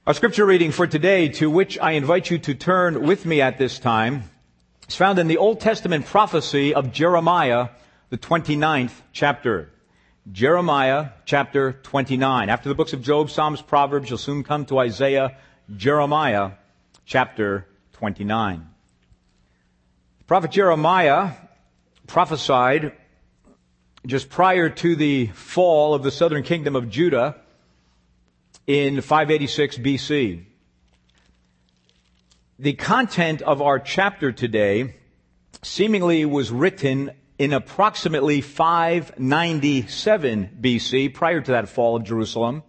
Our scripture reading for today, to which I invite you to turn with me at this time, is found in the Old Testament prophecy of Jeremiah, the 29th chapter. Jeremiah chapter 29. After the books of Job, Psalms, Proverbs, you'll soon come to Isaiah, Jeremiah chapter 29. The prophet Jeremiah prophesied just prior to the fall of the southern kingdom of Judah in 586 BC. The content of our chapter today seemingly was written in approximately 597 BC, prior to that fall of Jerusalem,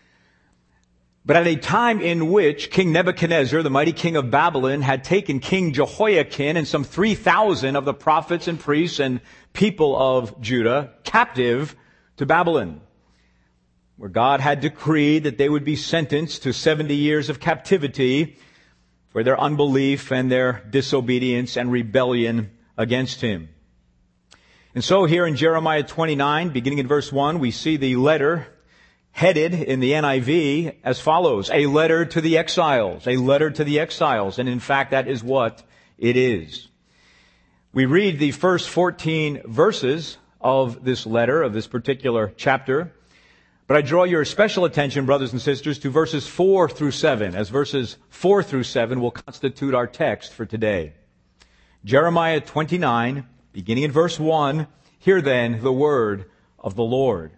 but at a time in which King Nebuchadnezzar, the mighty king of Babylon, had taken King Jehoiakim and some 3,000 of the prophets and priests and people of Judah captive to Babylon, where God had decreed that they would be sentenced to 70 years of captivity for their unbelief and their disobedience and rebellion against Him. And so here in Jeremiah 29, beginning in verse 1, we see the letter headed in the NIV as follows: a letter to the exiles, a letter to the exiles. And in fact, that is what it is. We read the first 14 verses of this letter, of this particular chapter, but I draw your special attention, brothers and sisters, to verses 4 through 7, as verses 4 through 7 will constitute our text for today. Jeremiah 29, beginning in verse 1, hear then the word of the Lord.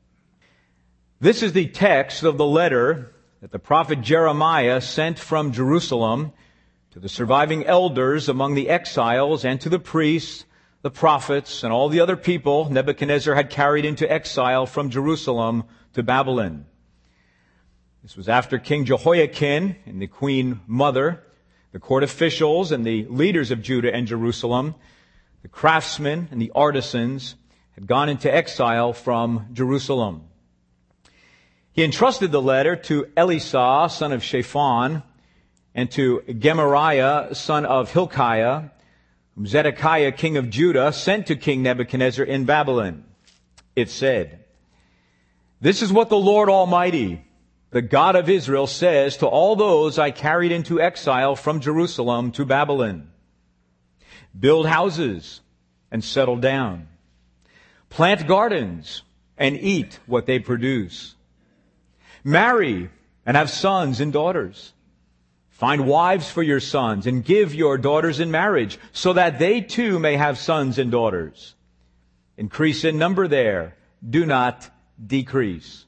This is the text of the letter that the prophet Jeremiah sent from Jerusalem to the surviving elders among the exiles and to the priests, the prophets, and all the other people Nebuchadnezzar had carried into exile from Jerusalem to Babylon. This was after King Jehoiakim and the queen mother, the court officials and the leaders of Judah and Jerusalem, the craftsmen and the artisans had gone into exile from Jerusalem. He entrusted the letter to Elisha, son of Shaphan, and to Gemariah, son of Hilkiah, whom Zedekiah, king of Judah, sent to King Nebuchadnezzar in Babylon. It said, "This is what the Lord Almighty, the God of Israel, says to all those I carried into exile from Jerusalem to Babylon. Build houses and settle down. Plant gardens and eat what they produce. Marry and have sons and daughters. Find wives for your sons and give your daughters in marriage, so that they too may have sons and daughters. Increase in number there, do not decrease.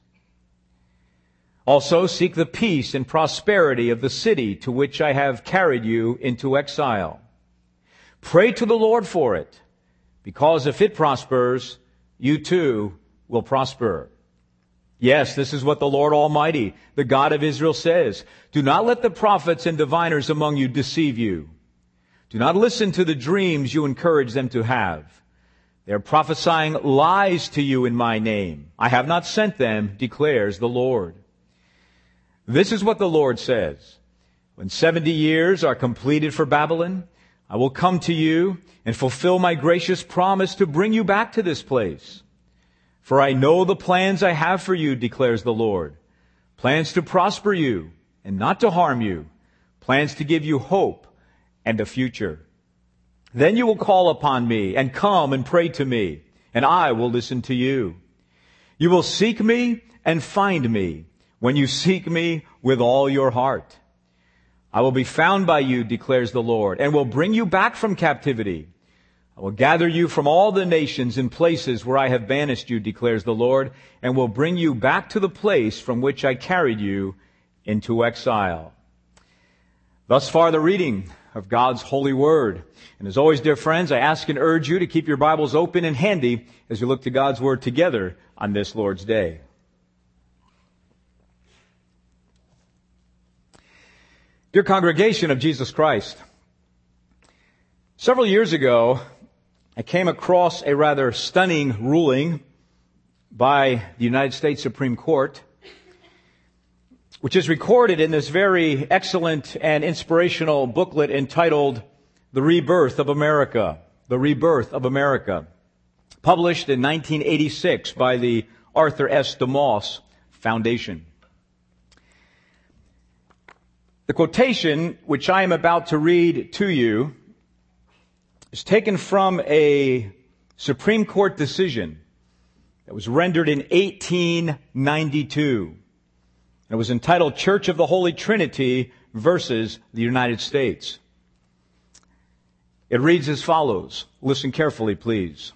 Also seek the peace and prosperity of the city to which I have carried you into exile. Pray to the Lord for it, because if it prospers, you too will prosper. Yes, this is what the Lord Almighty, the God of Israel, says. Do not let the prophets and diviners among you deceive you. Do not listen to the dreams you encourage them to have. They are prophesying lies to you in my name. I have not sent them, declares the Lord. This is what the Lord says. When 70 years are completed for Babylon, I will come to you and fulfill my gracious promise to bring you back to this place. For I know the plans I have for you, declares the Lord. Plans to prosper you and not to harm you. Plans to give you hope and a future. Then you will call upon me and come and pray to me, and I will listen to you. You will seek me and find me when you seek me with all your heart. I will be found by you, declares the Lord, and will bring you back from captivity. I will gather you from all the nations and places where I have banished you, declares the Lord, and will bring you back to the place from which I carried you into exile." Thus far, the reading of God's holy word. And as always, dear friends, I ask and urge you to keep your Bibles open and handy as we look to God's word together on this Lord's Day. Dear congregation of Jesus Christ, several years ago, I came across a rather stunning ruling by the United States Supreme Court, which is recorded in this very excellent and inspirational booklet entitled The Rebirth of America. The Rebirth of America, published in 1986 by the Arthur S. DeMoss Foundation. The quotation which I am about to read to you is taken from a Supreme Court decision that was rendered in 1892. It was entitled Church of the Holy Trinity versus the United States. It reads as follows. Listen carefully, please.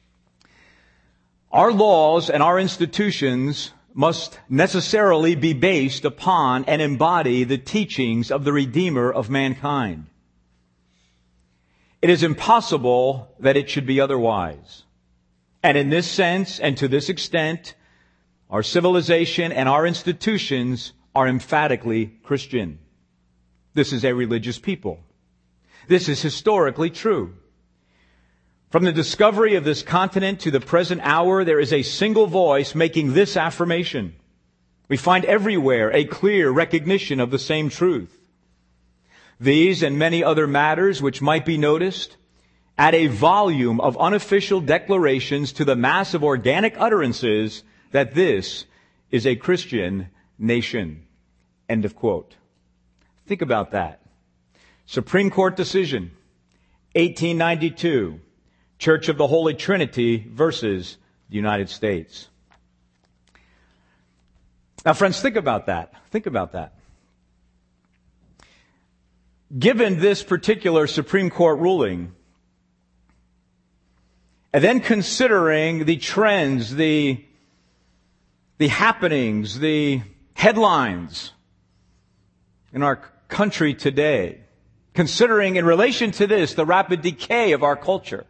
Our laws and our institutions must necessarily be based upon and embody the teachings of the Redeemer of mankind. It is impossible that it should be otherwise. And in this sense and to this extent, our civilization and our institutions are emphatically Christian. This is a religious people. This is historically true. From the discovery of this continent to the present hour, there is a single voice making this affirmation. We find everywhere a clear recognition of the same truth. These and many other matters which might be noticed add a volume of unofficial declarations to the mass of organic utterances that this is a Christian nation. End of quote. Think about that. Supreme Court decision, 1892. Church of the Holy Trinity versus the United States. Now, friends, think about that. Think about that. Given this particular Supreme Court ruling, and then considering the trends, the happenings, the headlines in our country today, considering in relation to this the rapid decay of our culture,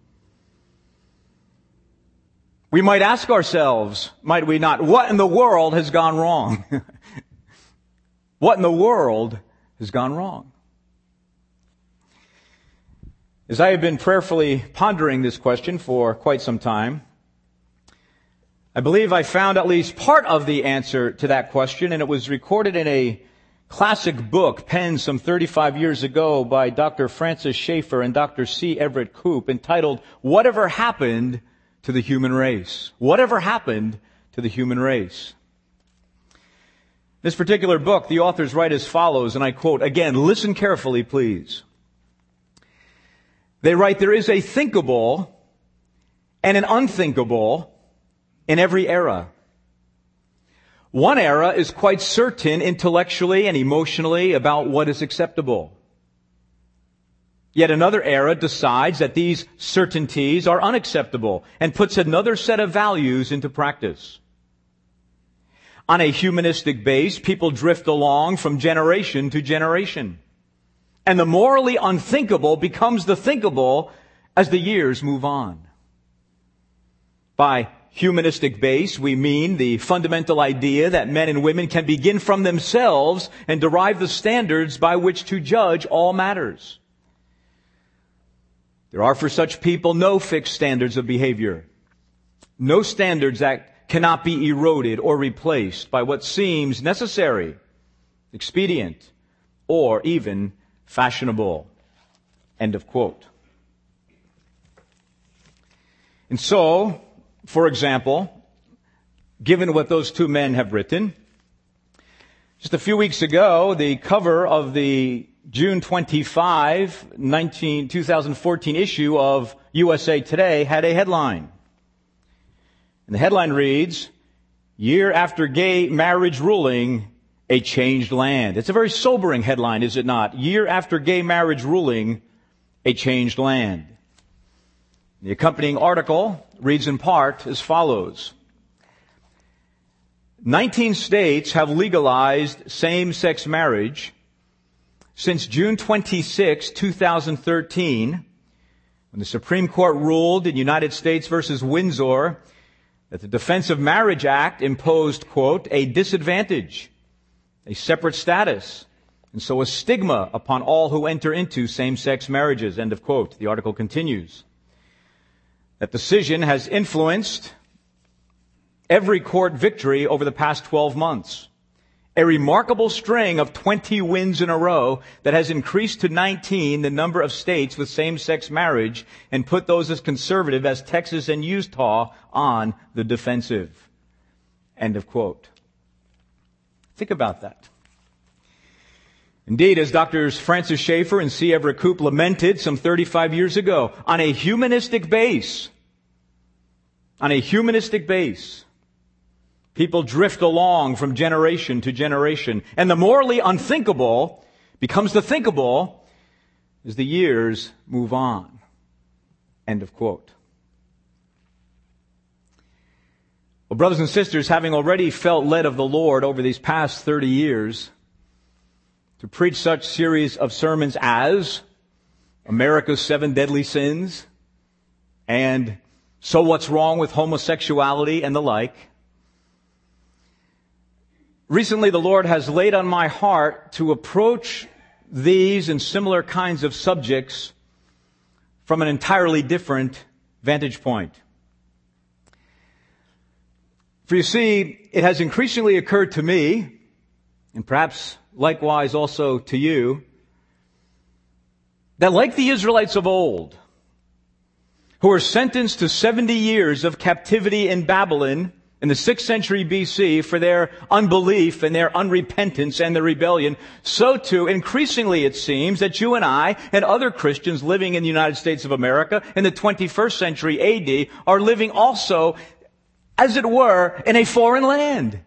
we might ask ourselves, might we not, what in the world has gone wrong? What in the world has gone wrong? As I have been prayerfully pondering this question for quite some time, I believe I found at least part of the answer to that question, and it was recorded in a classic book penned some 35 years ago by Dr. Francis Schaeffer and Dr. C. Everett Koop, entitled, Whatever Happened to the Human Race? Whatever happened to the human race? This particular book, the authors write as follows, and I quote, again, listen carefully, please. They write, there is a thinkable and an unthinkable in every era. One era is quite certain intellectually and emotionally about what is acceptable. Yet another era decides that these certainties are unacceptable and puts another set of values into practice. On a humanistic base, people drift along from generation to generation. And the morally unthinkable becomes the thinkable as the years move on. By humanistic base, we mean the fundamental idea that men and women can begin from themselves and derive the standards by which to judge all matters. There are for such people no fixed standards of behavior, no standards that cannot be eroded or replaced by what seems necessary, expedient, or even fashionable. End of quote. And so, for example, given what those two men have written, just a few weeks ago, the cover of the June 25, 2014 issue of USA Today had a headline. And the headline reads, Year after gay marriage ruling, a changed land. It's a very sobering headline, is it not? Year after gay marriage ruling, a changed land. The accompanying article reads in part as follows. 19 states have legalized same-sex marriage since June 26, 2013, when the Supreme Court ruled in United States versus Windsor that the Defense of Marriage Act imposed, quote, a disadvantage, a separate status, and so a stigma upon all who enter into same-sex marriages, end of quote. The article continues. That decision has influenced every court victory over the past 12 months. A remarkable string of 20 wins in a row that has increased to 19 the number of states with same-sex marriage and put those as conservative as Texas and Utah on the defensive. End of quote. Think about that. Indeed, as Drs. Francis Schaeffer and C. Everett Koop lamented some 35 years ago, on a humanistic base, people drift along from generation to generation, and the morally unthinkable becomes the thinkable as the years move on. End of quote. Well, brothers and sisters, having already felt led of the Lord over these past 30 years to preach such series of sermons as America's 7 Deadly Sins and So What's Wrong with Homosexuality and the like, recently the Lord has laid on my heart to approach these and similar kinds of subjects from an entirely different vantage point. For you see, it has increasingly occurred to me, and perhaps likewise also to you, that like the Israelites of old, who were sentenced to 70 years of captivity in Babylon in the 6th century BC for their unbelief and their unrepentance and their rebellion, so too, increasingly it seems that you and I and other Christians living in the United States of America in the 21st century AD are living also, as it were, in a foreign land.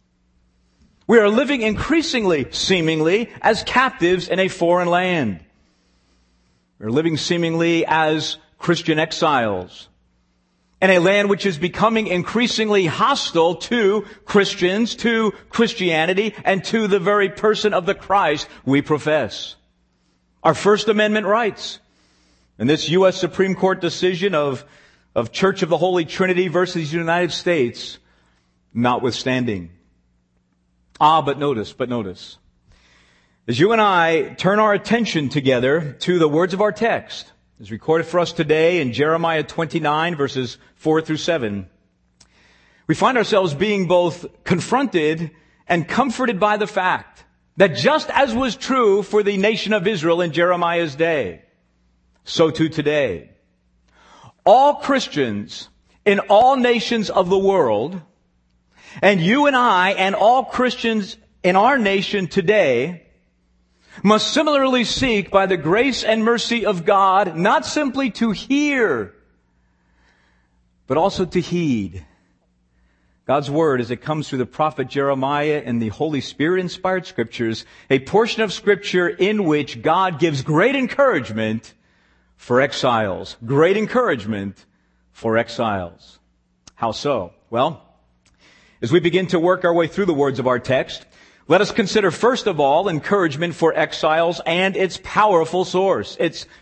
We are living increasingly, seemingly, as captives in a foreign land. We're living seemingly as Christian exiles in a land which is becoming increasingly hostile to Christians, to Christianity, and to the very person of the Christ we profess. Our First Amendment rights. And this U.S. Supreme Court decision of Church of the Holy Trinity versus the United States notwithstanding. But notice. As you and I turn our attention together to the words of our text, as recorded for us today in Jeremiah 29, verses 4 through 7, we find ourselves being both confronted and comforted by the fact that just as was true for the nation of Israel in Jeremiah's day, so too today, all Christians in all nations of the world, and you and I and all Christians in our nation today, must similarly seek by the grace and mercy of God not simply to hear, but also to heed God's Word as it comes through the prophet Jeremiah and the Holy Spirit-inspired Scriptures, a portion of Scripture in which God gives great encouragement for exiles. Great encouragement for exiles. How so? Well, as we begin to work our way through the words of our text, let us consider first of all encouragement for exiles and its powerful source.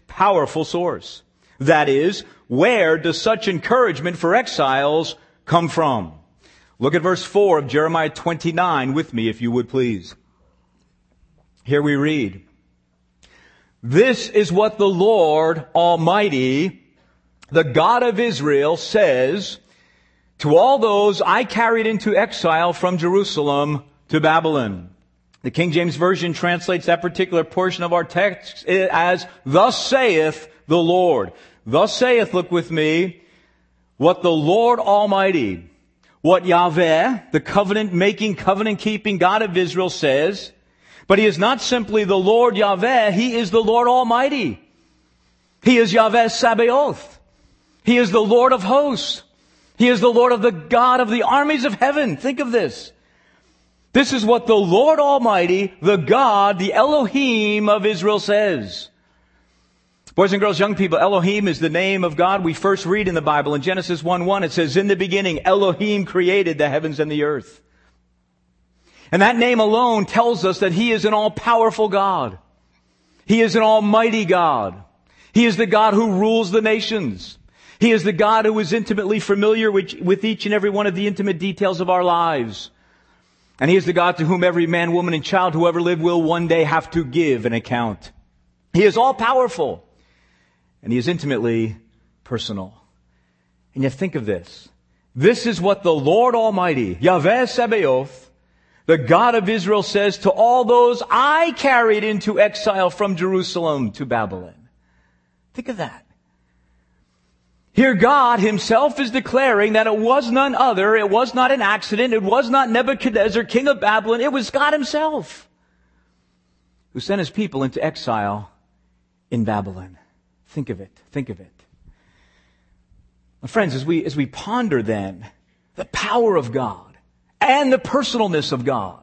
That is, where does such encouragement for exiles come from? Look at verse 4 of Jeremiah 29 with me, if you would please. Here we read, "This is what the Lord Almighty, the God of Israel, says to all those I carried into exile from Jerusalem to Babylon." The King James Version translates that particular portion of our text as, "Thus saith the Lord." Thus saith, look with me, what the Lord Almighty, what Yahweh, the covenant-making, covenant-keeping God of Israel says. But He is not simply the Lord Yahweh, He is the Lord Almighty. He is Yahweh Sabaoth. He is the Lord of hosts. He is the Lord of the God of the armies of heaven. Think of this. This is what the Lord Almighty, the God, the Elohim of Israel says. Boys and girls, young people, Elohim is the name of God we first read in the Bible. In Genesis 1:1, it says, "In the beginning, Elohim created the heavens and the earth." And that name alone tells us that He is an all-powerful God. He is an almighty God. He is the God who rules the nations. He is the God who is intimately familiar with each and every one of the intimate details of our lives. And He is the God to whom every man, woman, and child who ever lived will one day have to give an account. He is all-powerful. And He is intimately personal. And yet think of this. This is what the Lord Almighty, Yahweh Sabaoth, the God of Israel, says to all those I carried into exile from Jerusalem to Babylon. Think of that. Here God Himself is declaring that it was none other, it was not an accident, it was not Nebuchadnezzar, king of Babylon, it was God Himself who sent his people into exile in Babylon. Think of it. Think of it. My friends, as we ponder then the power of God and the personalness of God,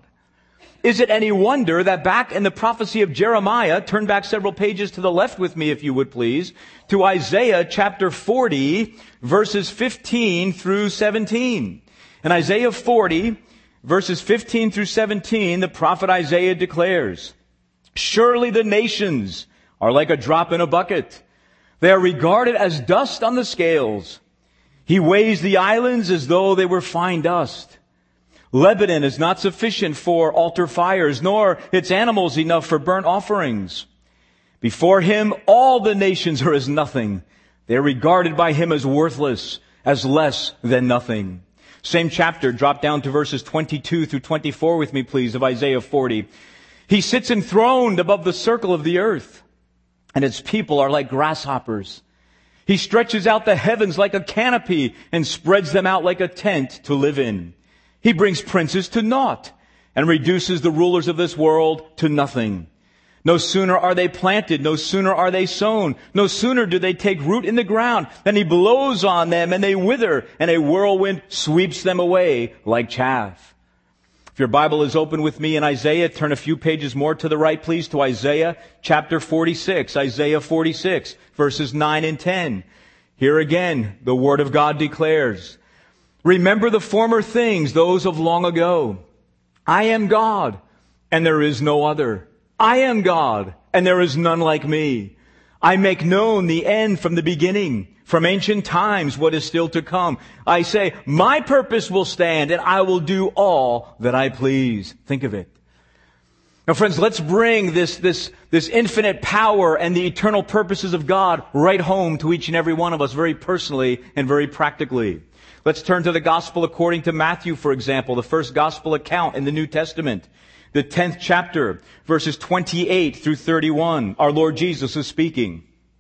is it any wonder that back in the prophecy of Jeremiah, turn back several pages to the left with me if you would please, to Isaiah chapter 40, verses 15 through 17. In Isaiah 40, verses 15 through 17, the prophet Isaiah declares, "Surely the nations are like a drop in a bucket. They are regarded as dust on the scales. He weighs the islands as though they were fine dust. Lebanon is not sufficient for altar fires, nor its animals enough for burnt offerings. Before him, all the nations are as nothing. They are regarded by him as worthless, as less than nothing." Same chapter, drop down to verses 22 through 24 with me, please, of Isaiah 40. "He sits enthroned above the circle of the earth, and its people are like grasshoppers. He stretches out the heavens like a canopy and spreads them out like a tent to live in. He brings princes to naught and reduces the rulers of this world to nothing. No sooner are they planted, no sooner are they sown, no sooner do they take root in the ground than he blows on them and they wither, and a whirlwind sweeps them away like chaff." If your Bible is open with me in Isaiah, turn a few pages more to the right, please, to Isaiah chapter 46. Isaiah 46, verses 9 and 10. Here again, the Word of God declares, "Remember the former things, those of long ago. I am God, and there is no other. I am God, and there is none like me. I make known the end from the beginning, from ancient times what is still to come. I say, my purpose will stand, and I will do all that I please." Think of it. Now, friends, let's bring this infinite power and the eternal purposes of God right home to each and every one of us very personally and very practically. Let's turn to the Gospel according to Matthew, for example, the first Gospel account in the New Testament. The 10th chapter, verses 28 through 31, our Lord Jesus is speaking.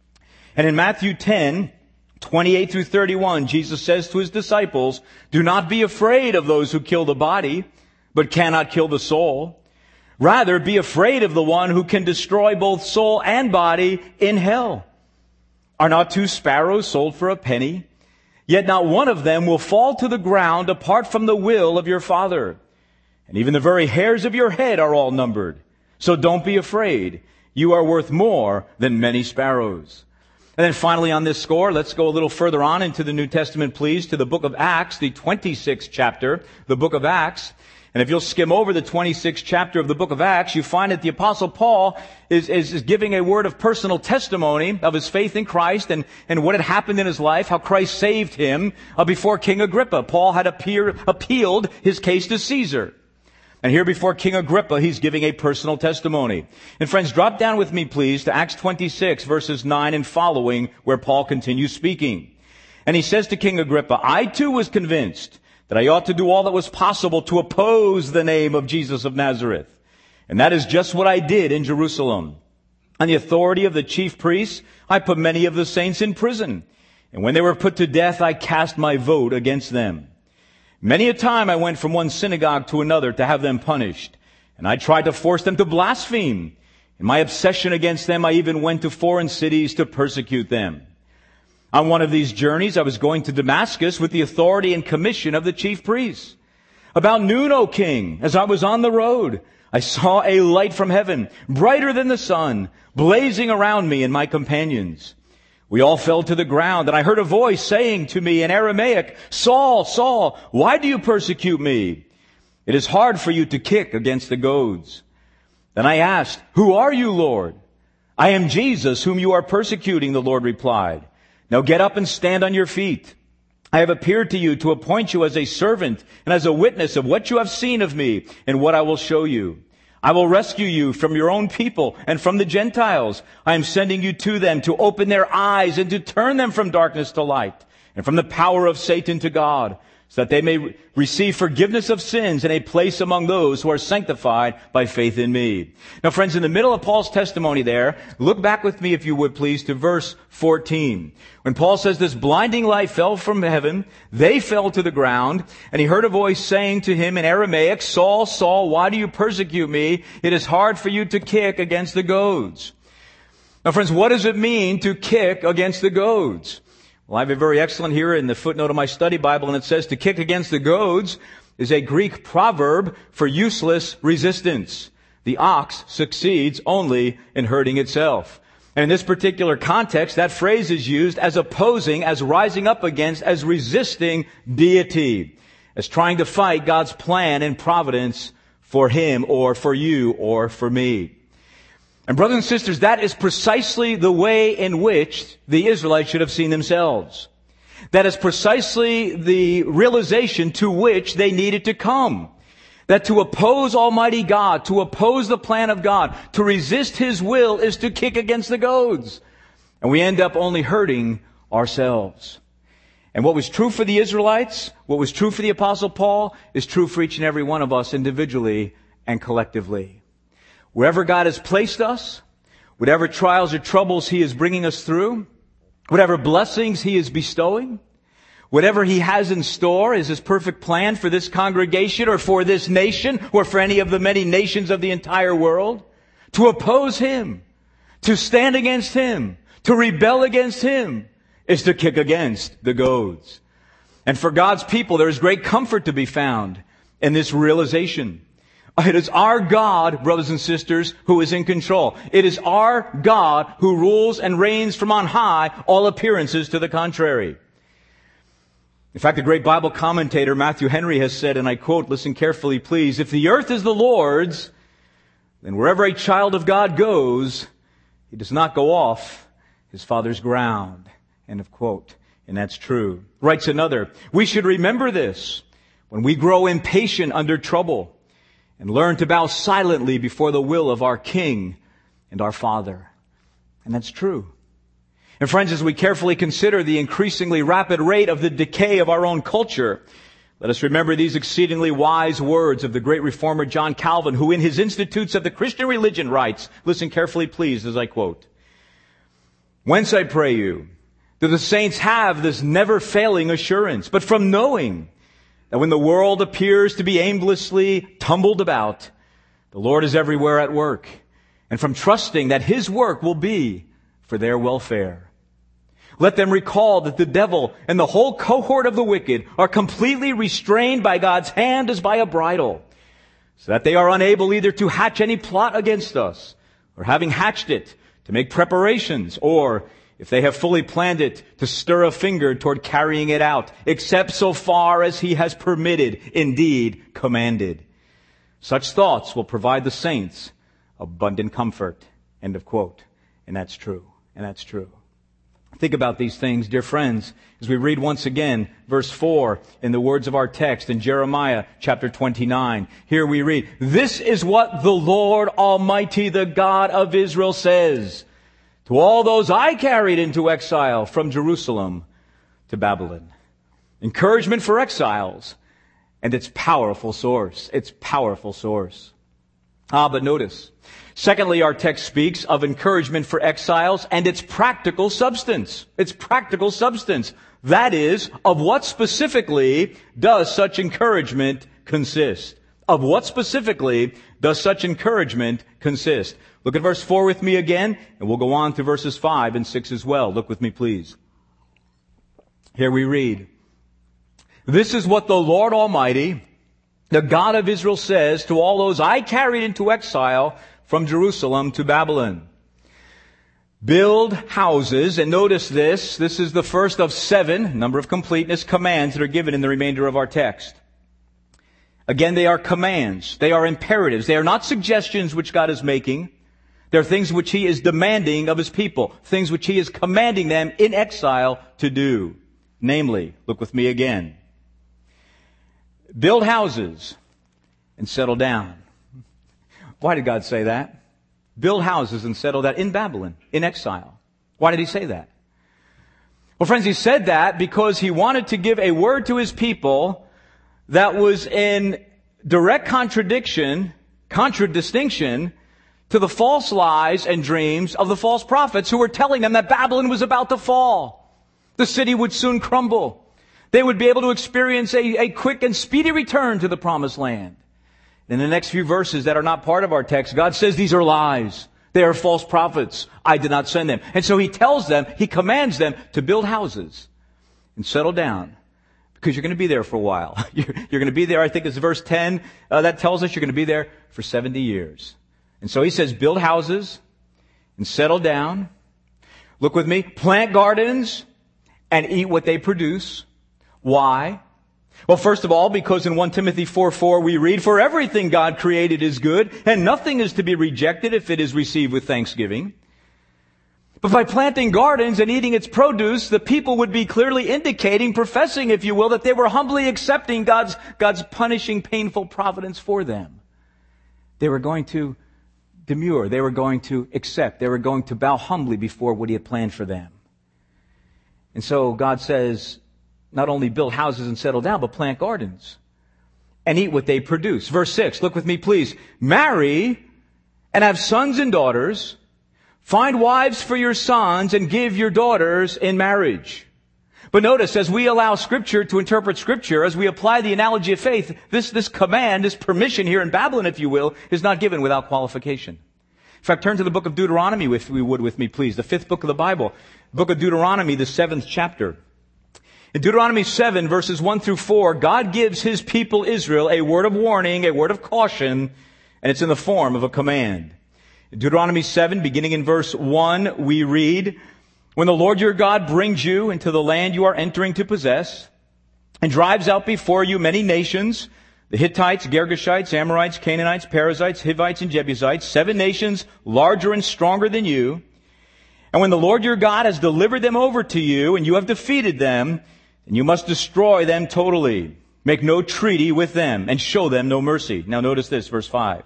And in Matthew 10, 28 through 31, Jesus says to his disciples, "Do not be afraid of those who kill the body, but cannot kill the soul. Rather, be afraid of the one who can destroy both soul and body in hell. Are not 2 sparrows sold for a penny? Yet not one of them will fall to the ground apart from the will of your Father. And even the very hairs of your head are all numbered. So don't be afraid. You are worth more than many sparrows." And then finally on this score, let's go a little further on into the New Testament, please, to the book of Acts, the 26th chapter, the book of Acts. And if you'll skim over the 26th chapter of the book of Acts, you find that the Apostle Paul is giving a word of personal testimony of his faith in Christ and what had happened in his life, how Christ saved him before King Agrippa. Paul had appealed his case to Caesar. And here before King Agrippa, he's giving a personal testimony. And friends, drop down with me, please, to Acts 26, verses 9 and following, where Paul continues speaking. And he says to King Agrippa, "I too was convinced that I ought to do all that was possible to oppose the name of Jesus of Nazareth. And that is just what I did in Jerusalem. On the authority of the chief priests, I put many of the saints in prison. And when they were put to death, I cast my vote against them. Many a time I went from one synagogue to another to have them punished. And I tried to force them to blaspheme. In my obsession against them, I even went to foreign cities to persecute them. On one of these journeys, I was going to Damascus with the authority and commission of the chief priests. About noon, O king, as I was on the road, I saw a light from heaven, brighter than the sun, blazing around me and my companions. We all fell to the ground, and I heard a voice saying to me in Aramaic, 'Saul, Saul, why do you persecute me? It is hard for you to kick against the goads.' Then I asked, 'Who are you, Lord?' 'I am Jesus, whom you are persecuting,' the Lord replied. 'Now get up and stand on your feet. I have appeared to you to appoint you as a servant and as a witness of what you have seen of me and what I will show you. I will rescue you from your own people and from the Gentiles. I am sending you to them to open their eyes and to turn them from darkness to light and from the power of Satan to God, so that they may receive forgiveness of sins and a place among those who are sanctified by faith in me. Now, friends, in the middle of Paul's testimony there, look back with me, if you would please, to verse 14. When Paul says this blinding light fell from heaven, they fell to the ground, and he heard a voice saying to him in Aramaic, Saul, Saul, why do you persecute me? It is hard for you to kick against the goads. Now, friends, what does it mean to kick against the goads? Well, I have a very excellent here in the footnote of my study Bible, and it says to kick against the goads is a Greek proverb for useless resistance. The ox succeeds only in hurting itself. And in this particular context, that phrase is used as opposing, as rising up against, as resisting deity, as trying to fight God's plan and providence for him or for you or for me. And brothers and sisters, that is precisely the way in which the Israelites should have seen themselves. That is precisely the realization to which they needed to come. That to oppose Almighty God, to oppose the plan of God, to resist His will is to kick against the goads. And we end up only hurting ourselves. And what was true for the Israelites, what was true for the Apostle Paul, is true for each and every one of us individually and collectively. Wherever God has placed us, whatever trials or troubles He is bringing us through, whatever blessings He is bestowing, whatever He has in store is His perfect plan for this congregation or for this nation or for any of the many nations of the entire world, to oppose Him, to stand against Him, to rebel against Him, is to kick against the goads. And for God's people, there is great comfort to be found in this realization. It is our God, brothers and sisters, who is in control. It is our God who rules and reigns from on high, all appearances to the contrary. In fact, the great Bible commentator Matthew Henry has said, and I quote, listen carefully please, if the earth is the Lord's, then wherever a child of God goes, he does not go off his father's ground. End of quote. And that's true. Writes another, we should remember this when we grow impatient under trouble, and learn to bow silently before the will of our King and our Father. And that's true. And friends, as we carefully consider the increasingly rapid rate of the decay of our own culture, let us remember these exceedingly wise words of the great reformer John Calvin, who in his Institutes of the Christian Religion writes, listen carefully please as I quote, whence I pray you, do the saints have this never-failing assurance, but from knowing that when the world appears to be aimlessly tumbled about, the Lord is everywhere at work, and from trusting that His work will be for their welfare. Let them recall that the devil and the whole cohort of the wicked are completely restrained by God's hand as by a bridle, so that they are unable either to hatch any plot against us, or having hatched it, to make preparations, or if they have fully planned it, to stir a finger toward carrying it out, except so far as He has permitted, indeed commanded. Such thoughts will provide the saints abundant comfort. End of quote. And that's true. And that's true. Think about these things, dear friends, as we read once again verse 4 in the words of our text in Jeremiah chapter 29. Here we read, this is what the Lord Almighty, the God of Israel says, to all those I carried into exile from Jerusalem to Babylon. Encouragement for exiles and its powerful source. Its powerful source. But notice, secondly, our text speaks of encouragement for exiles and its practical substance. Its practical substance. That is, of what specifically does such encouragement consist? Of what specifically does such encouragement consist? Look at verse 4 with me again, and we'll go on to verses 5 and 6 as well. Look with me, please. Here we read, this is what the Lord Almighty, the God of Israel says to all those I carried into exile from Jerusalem to Babylon. Build houses, and notice this is the first of 7, number of completeness, commands that are given in the remainder of our text. Again, they are commands. They are imperatives. They are not suggestions which God is making. They're things which He is demanding of His people. Things which He is commanding them in exile to do. Namely, look with me again. Build houses and settle down. Why did God say that? Build houses and settle down in Babylon, in exile. Why did He say that? Well, friends, he said that because he wanted to give a word to his people that was in direct contradistinction to the false lies and dreams of the false prophets who were telling them that Babylon was about to fall. The city would soon crumble. They would be able to experience a quick and speedy return to the promised land. In the next few verses that are not part of our text, God says these are lies. They are false prophets. I did not send them. And so he tells them, he commands them to build houses and settle down because you're going to be there for a while. You're going to be there, I think it's verse 10, that tells us you're going to be there for 70 years. And so he says, build houses and settle down. Look with me. Plant gardens and eat what they produce. Why? Well, first of all, because in 1 Timothy 4:4 we read, for everything God created is good, and nothing is to be rejected if it is received with thanksgiving. But by planting gardens and eating its produce, the people would be clearly indicating, professing, if you will, that they were humbly accepting God's punishing, painful providence for them. They were going to demur. They were going to accept. They were going to bow humbly before what he had planned for them. And so God says, not only build houses and settle down, but plant gardens and eat what they produce. Verse 6, look with me, please. Marry and have sons and daughters. Find wives for your sons and give your daughters in marriage. But notice, as we allow Scripture to interpret Scripture, as we apply the analogy of faith, this command, this permission here in Babylon, if you will, is not given without qualification. In fact, turn to the book of Deuteronomy, if you would with me, please. The 5th book of the Bible. Book of Deuteronomy, the 7th chapter. In Deuteronomy 7, verses 1 through 4, God gives his people Israel a word of warning, a word of caution, and it's in the form of a command. In Deuteronomy 7, beginning in verse 1, we read, when the Lord your God brings you into the land you are entering to possess, and drives out before you many nations, the Hittites, Girgashites, Amorites, Canaanites, Perizzites, Hivites, and Jebusites, 7 nations larger and stronger than you, and when the Lord your God has delivered them over to you, and you have defeated them, and you must destroy them totally. Make no treaty with them, and show them no mercy. Now notice this, verse 5.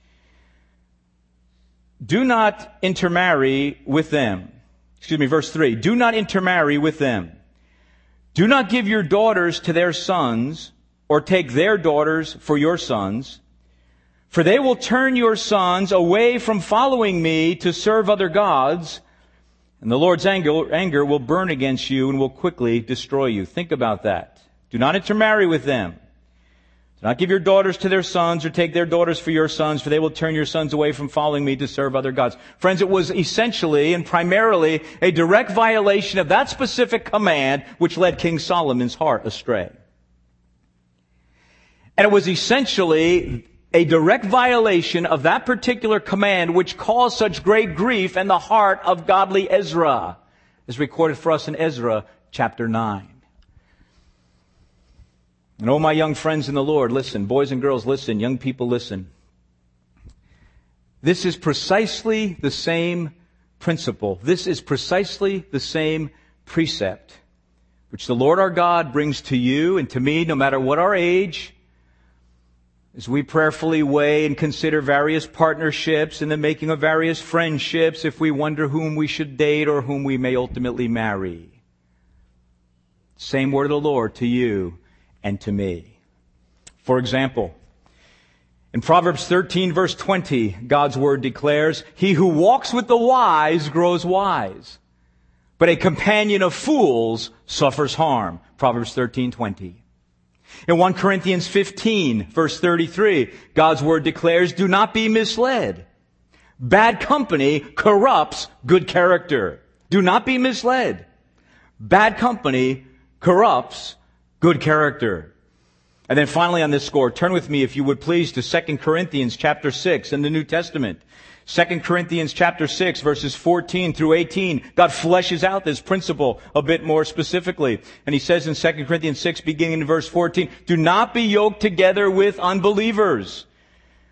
Do not intermarry with them. Verse 3. Do not intermarry with them. Do not give your daughters to their sons, or take their daughters for your sons, for they will turn your sons away from following me to serve other gods, and the Lord's anger will burn against you and will quickly destroy you. Think about that. Do not intermarry with them. Do not give your daughters to their sons or take their daughters for your sons, for they will turn your sons away from following me to serve other gods. Friends, it was essentially and primarily a direct violation of that specific command which led King Solomon's heart astray. And it was essentially a direct violation of that particular command which caused such great grief in the heart of godly Ezra, as recorded for us in Ezra chapter 9. And oh, my young friends in the Lord, listen. Boys and girls, listen. Young people, listen. This is precisely the same principle. This is precisely the same precept which the Lord our God brings to you and to me, no matter what our age, as we prayerfully weigh and consider various partnerships and the making of various friendships, if we wonder whom we should date or whom we may ultimately marry. Same word of the Lord to you and to me. For example, in Proverbs 13 verse 20, God's word declares, he who walks with the wise grows wise, but a companion of fools suffers harm. Proverbs 13:20. In 1 Corinthians 15 verse 33, God's word declares, do not be misled. Bad company corrupts good character. Do not be misled. Bad company corrupts good character. And then finally on this score, turn with me, if you would please, to 2 Corinthians chapter 6 in the New Testament. 2 Corinthians chapter 6 verses 14 through 18. God fleshes out this principle a bit more specifically. And he says in 2 Corinthians 6 beginning in verse 14, do not be yoked together with unbelievers.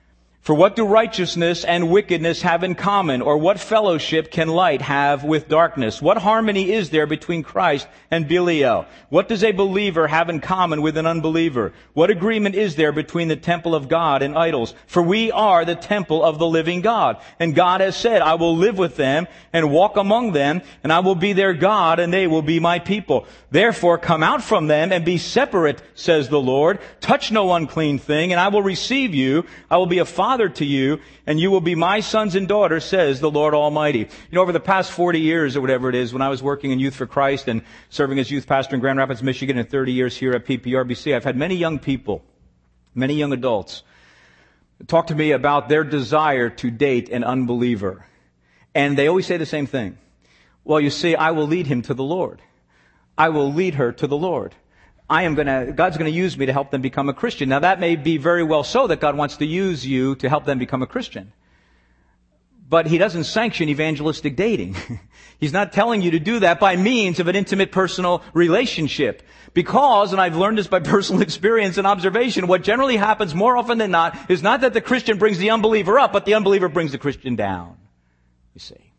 For what do righteousness and wickedness have in common? Or what fellowship can light have with darkness? What harmony is there between Christ and Belial? What does a believer have in common with an unbeliever? What agreement is there between the temple of God and idols? For we are the temple of the living God. And God has said, I will live with them and walk among them, and I will be their God, and they will be my people. Therefore, come out from them and be separate, says the Lord. Touch no unclean thing, and I will receive you. I will be a father to you, and you will be my sons and daughters, says the Lord Almighty. You know, over the past 40 years or whatever it is, when I was working in Youth for Christ and serving as youth pastor in Grand Rapids, Michigan, and 30 years here at PPRBC, I've had many young people, many young adults, talk to me about their desire to date an unbeliever. And they always say the same thing. Well, you see, I will lead him to the Lord. I will lead her to the Lord. God's going to use me to help them become a Christian. Now that may be very well so that God wants to use you to help them become a Christian. But He doesn't sanction evangelistic dating. He's not telling you to do that by means of an intimate personal relationship. Because, and I've learned this by personal experience and observation, what generally happens more often than not is not that the Christian brings the unbeliever up, but the unbeliever brings the Christian down. You see.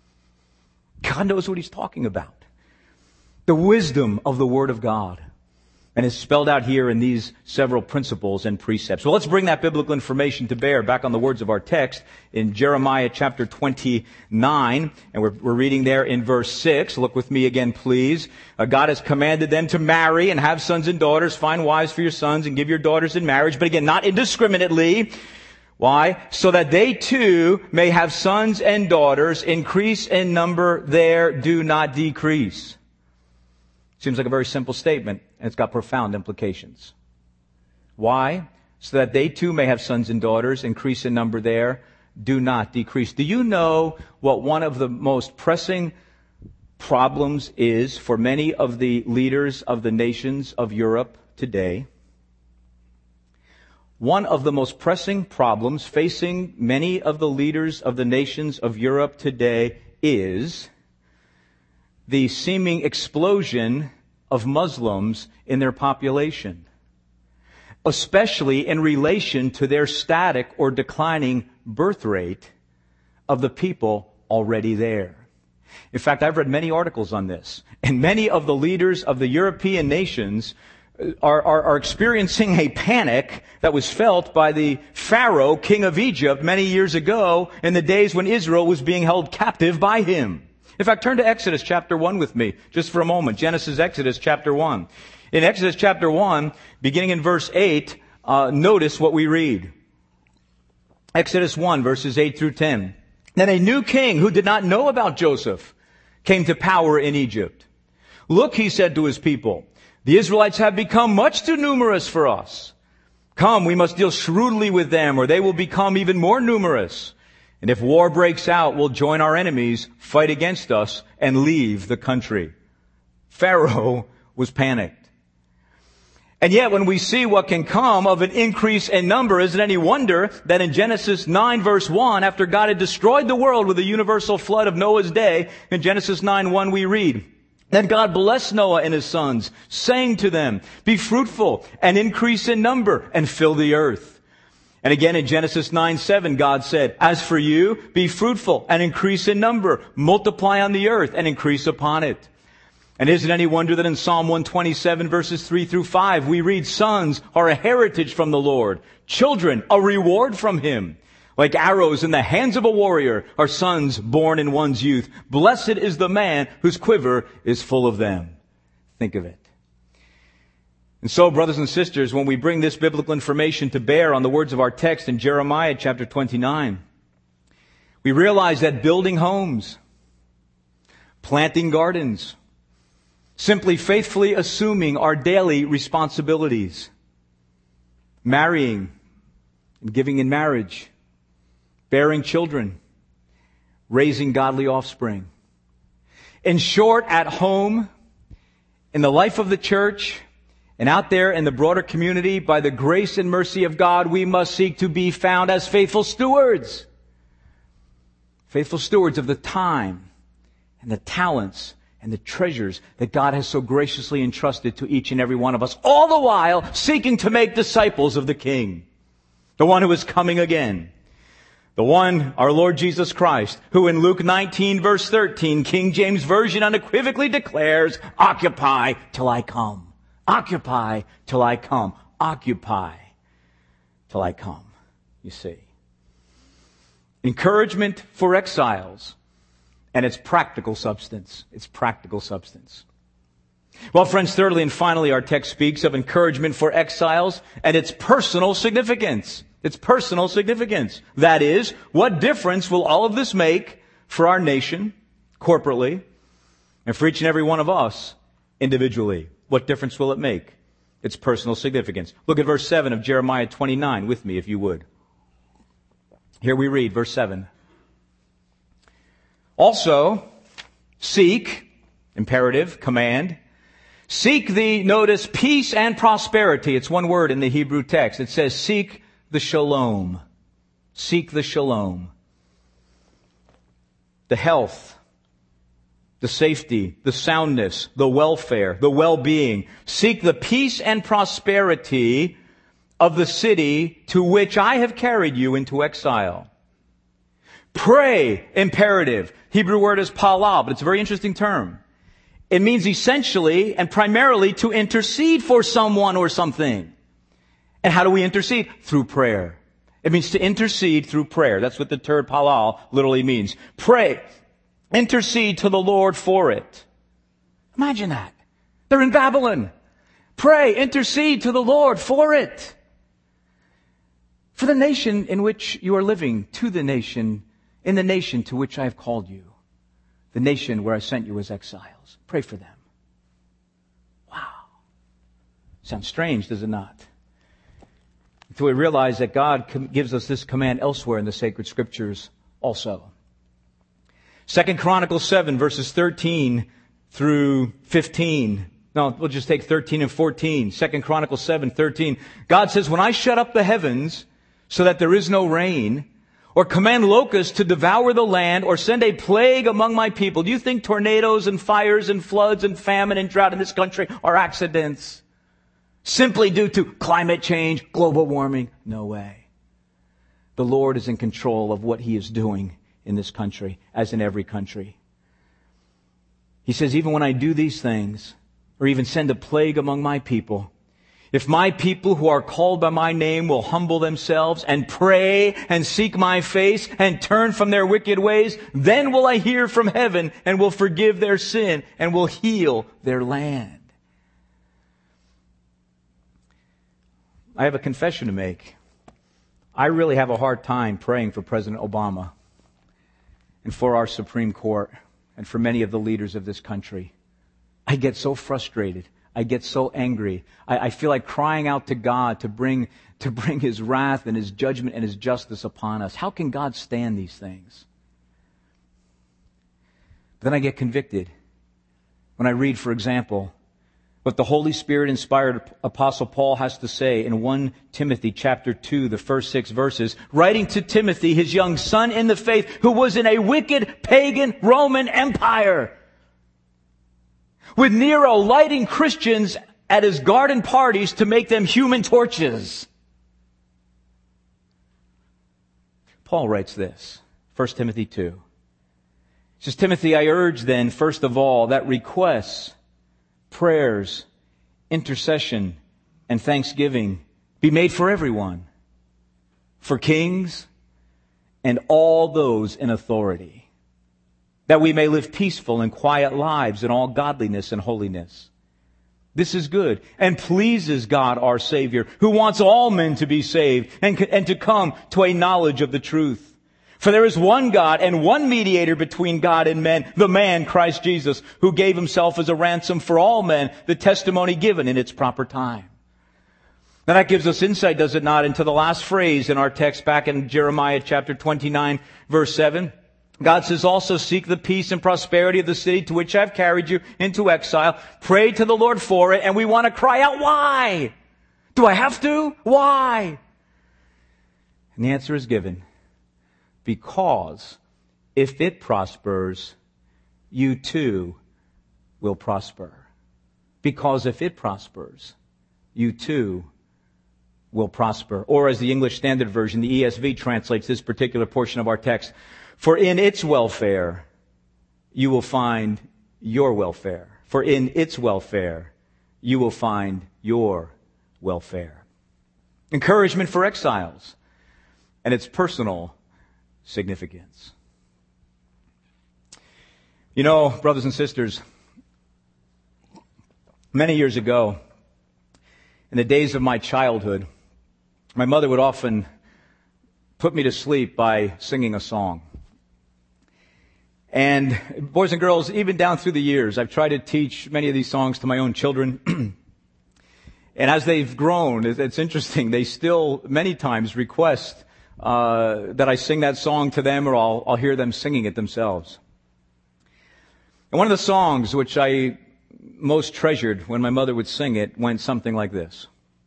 God knows what He's talking about. The wisdom of the Word of God. And it's spelled out here in these several principles and precepts. So let's bring that biblical information to bear back on the words of our text in Jeremiah chapter 29. And we're reading there in verse 6. Look with me again, please. God has commanded them to marry and have sons and daughters. Find wives for your sons and give your daughters in marriage. But again, not indiscriminately. Why? So that they too may have sons and daughters. Increase in number there, do not decrease. Seems like a very simple statement, and it's got profound implications. Why? So that they too may have sons and daughters, increase in number there, do not decrease. Do you know what one of the most pressing problems is for many of the leaders of the nations of Europe today? One of the most pressing problems facing many of the leaders of the nations of Europe today is the seeming explosion of Muslims in their population, especially in relation to their static or declining birth rate of the people already there. In fact, I've read many articles on this, and many of the leaders of the European nations are experiencing a panic that was felt by the Pharaoh, king of Egypt, many years ago in the days when Israel was being held captive by him. In fact, turn to Exodus chapter 1 with me, just for a moment. Genesis, Exodus chapter 1. In Exodus chapter 1, beginning in verse 8, notice what we read. Exodus 1, verses 8 through 10. Then a new king who did not know about Joseph came to power in Egypt. Look, he said to his people, the Israelites have become much too numerous for us. Come, we must deal shrewdly with them, or they will become even more numerous. And if war breaks out, we'll join our enemies, fight against us, and leave the country. Pharaoh was panicked. And yet, when we see what can come of an increase in number, is it any wonder that in Genesis 9 verse 1, after God had destroyed the world with a universal flood of Noah's day, in Genesis 9:1 we read, then God blessed Noah and his sons, saying to them, be fruitful and increase in number and fill the earth. And again in Genesis 9:7, God said, as for you, be fruitful and increase in number, multiply on the earth and increase upon it. And is it any wonder that in Psalm 127 verses 3 through 5, we read, sons are a heritage from the Lord, children a reward from Him. Like arrows in the hands of a warrior are sons born in one's youth. Blessed is the man whose quiver is full of them. Think of it. And so, brothers and sisters, when we bring this biblical information to bear on the words of our text in Jeremiah chapter 29, we realize that building homes, planting gardens, simply faithfully assuming our daily responsibilities, marrying and giving in marriage, bearing children, raising godly offspring. In short, at home, in the life of the church, and out there in the broader community, by the grace and mercy of God, we must seek to be found as faithful stewards. Faithful stewards of the time and the talents and the treasures that God has so graciously entrusted to each and every one of us, all the while seeking to make disciples of the King, the one who is coming again. The one, our Lord Jesus Christ, who in Luke 19 verse 13, King James Version unequivocally declares, occupy till I come. Occupy till I come. Occupy till I come. You see. Encouragement for exiles and its practical substance. Its practical substance. Well, friends, thirdly and finally, our text speaks of encouragement for exiles and its personal significance. Its personal significance. That is, what difference will all of this make for our nation, corporately, and for each and every one of us, individually? What difference will it make? Its personal significance. Look at verse 7 of Jeremiah 29 with me, if you would. Here we read, verse 7. Also, seek, imperative, command, seek the, notice, peace and prosperity. It's one word in the Hebrew text. It says, seek the shalom. Seek the shalom. The health, the safety, the soundness, the welfare, the well-being. Seek the peace and prosperity of the city to which I have carried you into exile. Pray, imperative. Hebrew word is palal, but it's a very interesting term. It means essentially and primarily to intercede for someone or something. And how do we intercede? Through prayer. It means to intercede through prayer. That's what the term palal literally means. Pray. Intercede to the Lord for it. Imagine that. They're in Babylon. Pray. Intercede to the Lord for it. For the nation in which you are living, to the nation, in the nation to which I have called you. The nation where I sent you as exiles. Pray for them. Wow. Sounds strange, does it not? Until we realize that God gives us this command elsewhere in the sacred scriptures also. 2 Chronicles 7 verses 13 through 15. No, we'll just take 13 and 14. 2 Chronicles 7, 13. God says, when I shut up the heavens so that there is no rain, or command locusts to devour the land, or send a plague among my people, do you think tornadoes and fires and floods and famine and drought in this country are accidents? Simply due to climate change, global warming? No way. The Lord is in control of what He is doing in this country, as in every country. He says, even when I do these things, or even send a plague among my people, if my people who are called by my name will humble themselves and pray and seek my face and turn from their wicked ways, then will I hear from heaven and will forgive their sin and will heal their land. I have a confession to make. I really have a hard time praying for President Obama and for our Supreme Court and for many of the leaders of this country. I get so frustrated. I get so angry. I feel like crying out to God to bring His wrath and His judgment and His justice upon us. How can God stand these things? Then I get convicted when I read, for example, what the Holy Spirit inspired Apostle Paul has to say in 1 Timothy chapter 2, the first 6 verses, writing to Timothy, his young son in the faith, who was in a wicked pagan Roman Empire, with Nero lighting Christians at his garden parties to make them human torches. Paul writes this, 1 Timothy 2. He says, Timothy, I urge then, first of all, that requests, prayers, intercession, and thanksgiving be made for everyone, for kings and all those in authority, that we may live peaceful and quiet lives in all godliness and holiness. This is good and pleases God our Savior, who wants all men to be saved and to come to a knowledge of the truth. For there is one God and one mediator between God and men, the man, Christ Jesus, who gave Himself as a ransom for all men, the testimony given in its proper time. Now that gives us insight, does it not, into the last phrase in our text back in Jeremiah chapter 29, verse 7. God says, also seek the peace and prosperity of the city to which I've carried you into exile. Pray to the Lord for it. And we want to cry out, why? Do I have to? Why? And the answer is given. Because if it prospers, you too will prosper. Because if it prospers, you too will prosper. Or as the English Standard Version, the ESV translates this particular portion of our text, for in its welfare you will find your welfare. For in its welfare you will find your welfare. Encouragement for exiles and its personal significance. You know, brothers and sisters, many years ago, in the days of my childhood, my mother would often put me to sleep by singing a song. And boys and girls, even down through the years, I've tried to teach many of these songs to my own children. And as they've grown, it's interesting, they still many times request that I sing that song to them, or I'll hear them singing it themselves. And one of the songs which I most treasured when my mother would sing it went something like this.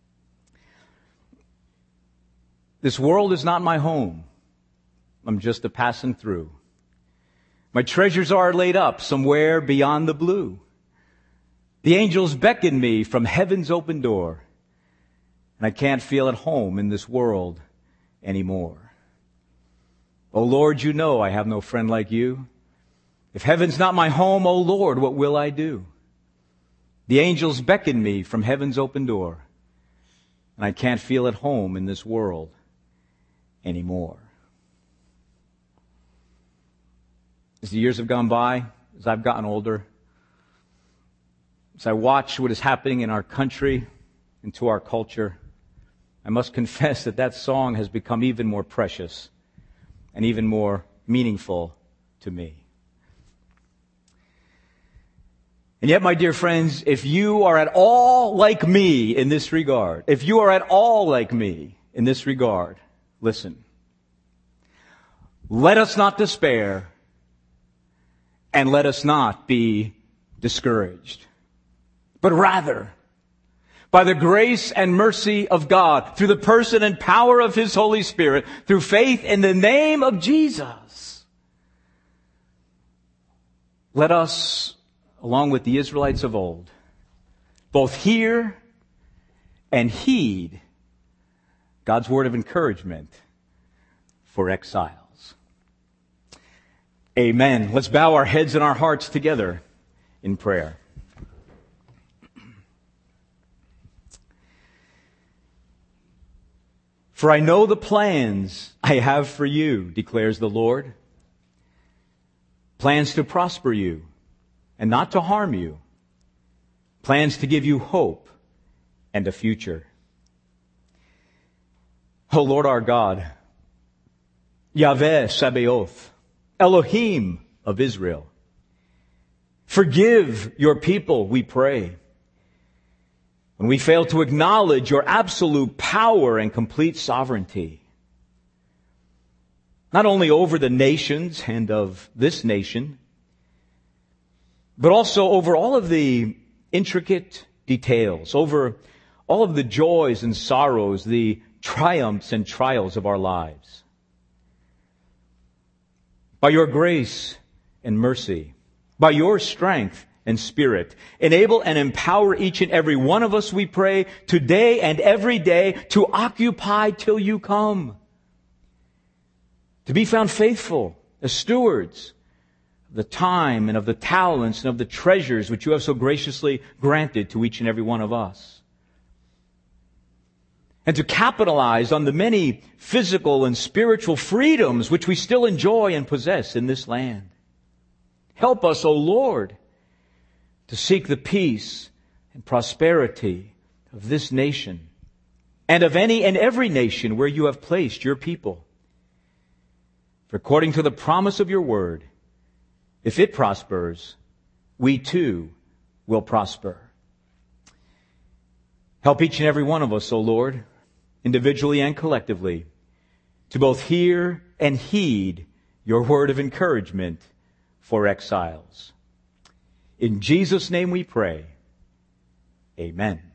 This world is not my home. I'm just a passing through. My treasures are laid up somewhere beyond the blue. The angels beckon me from heaven's open door, and I can't feel at home in this world anymore. Oh Lord, you know I have no friend like you. If heaven's not my home, oh Lord, what will I do? The angels beckon me from heaven's open door, and I can't feel at home in this world anymore. As the years have gone by, as I've gotten older, as I watch what is happening in our country and to our culture, I must confess that song has become even more precious and even more meaningful to me. And yet, my dear friends, if you are at all like me in this regard, listen. Let us not despair, and let us not be discouraged. But rather, by the grace and mercy of God, through the person and power of His Holy Spirit, through faith in the name of Jesus, let us, along with the Israelites of old, both hear and heed God's word of encouragement for exiles. Amen. Let's bow our heads and our hearts together in prayer. For I know the plans I have for you, declares the Lord. Plans to prosper you and not to harm you. Plans to give you hope and a future. O Lord our God, Yahweh Sabaoth, Elohim of Israel, forgive your people, we pray, when we fail to acknowledge your absolute power and complete sovereignty, not only over the nations and of this nation, but also over all of the intricate details, over all of the joys and sorrows, the triumphs and trials of our lives. By your grace and mercy, by your strength and Spirit, enable and empower each and every one of us, we pray, today and every day, to occupy till you come. To be found faithful as stewards of the time and of the talents and of the treasures which you have so graciously granted to each and every one of us. And to capitalize on the many physical and spiritual freedoms which we still enjoy and possess in this land. Help us, O Lord, to seek the peace and prosperity of this nation and of any and every nation where you have placed your people. For according to the promise of your word, if it prospers, we too will prosper. Help each and every one of us, O Lord, individually and collectively, to both hear and heed your word of encouragement for exiles. In Jesus' name we pray. Amen.